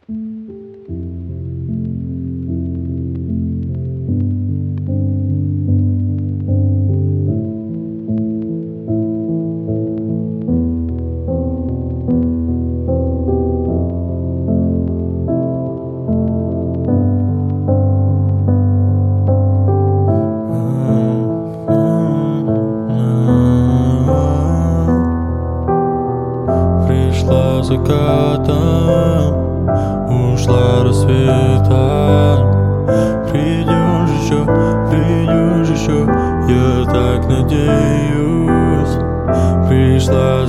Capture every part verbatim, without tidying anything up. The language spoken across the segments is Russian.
Пришла закатом, ушла рассветом. Придешь еще, придешь еще, я так надеюсь. Пришла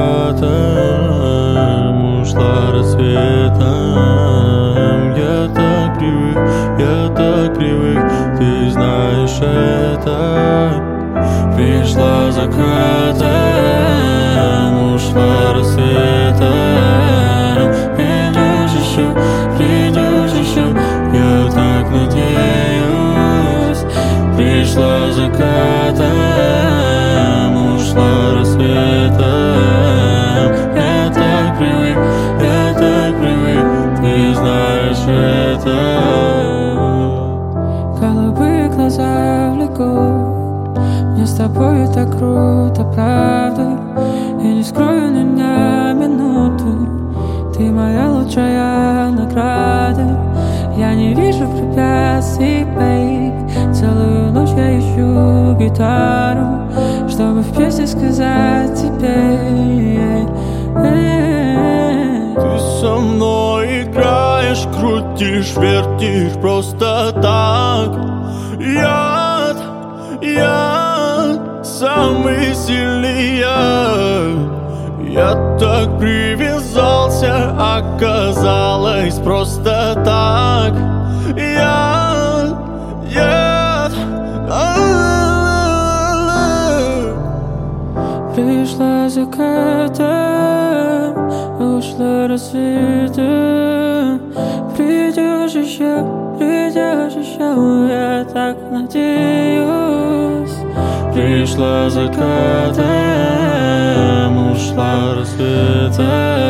закатом, ушла рассветом. Я так привык, я так привык, ты знаешь это. Пришла закатом, ушла рассветом. Придешь еще, придешь еще, я так надеюсь. Пришла закатом, ушла рассветом. Я так привык, я так привык, ты знаешь это. Голубые глаза влекут, мне с тобой так круто, правда. Я не скрою ни на минуту, ты моя лучшая награда. Я не вижу препятствий, бейб. Целую ночь я ищу гитару, чтобы в песне сказать тебе. Ты со мной играешь, крутишь, вертишь просто так. Я, я самый сильный я. Я так привязался, оказалось просто так. Я, я, пришла закатом, ушла рассветом. Придешь еще, придешь еще, я так надеюсь. Пришла закатом, ушла рассветом.